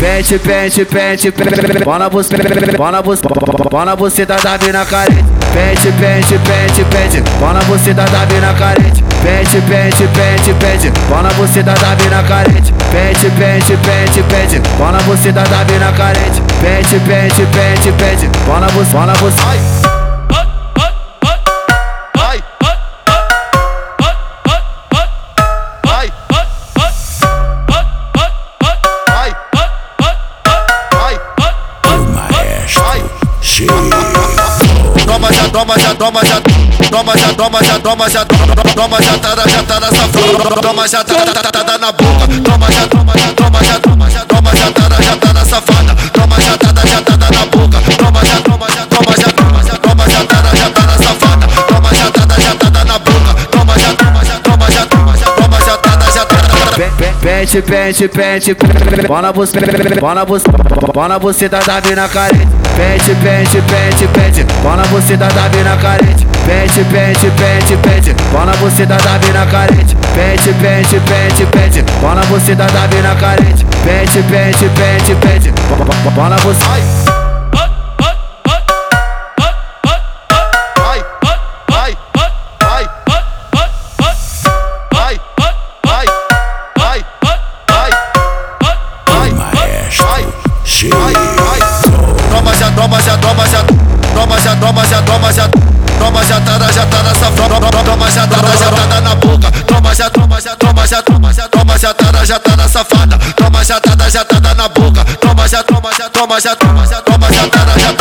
pente, pente, pente, pente, bola buceta da mina carente, pente, pente, pente, pente, bola buceta da mina carente, pente, pente, pente, pente, bola buceta da mina carente, pente, pente, pente, pente, bola buceta da mina carente, pente, pente, pente, pente, bola buceta. Toma já, toma já, toma já, toma já, toma já, toma já, toma já tá na safada, toma já tá na boca, toma já, toma já, toma já, toma já, toma já tá na safada, toma já tá na boca, toma já, toma já, toma já, toma já, toma já tá na safada, toma já tá na boca, toma já, toma já, toma já, toma já, toma já tá pente, pente, pente, bola buceta da mina carente, pente, pente, pente, pente, bola buceta da mina carente, pente, pente, pente, pente, bola buceta da mina carente, pente, pente, pente, pente, bola buceta da mina carente, pente, pente, pente, pente, bola buceta. Toma já, toma já, toma já, toma já, toma já, toma já, toma já tá na safada, toma já tá na boca, toma já, toma já, toma já, toma já, toma já tá na safada, toma já tá na boca, toma já, toma já, toma já, toma já, toma já tá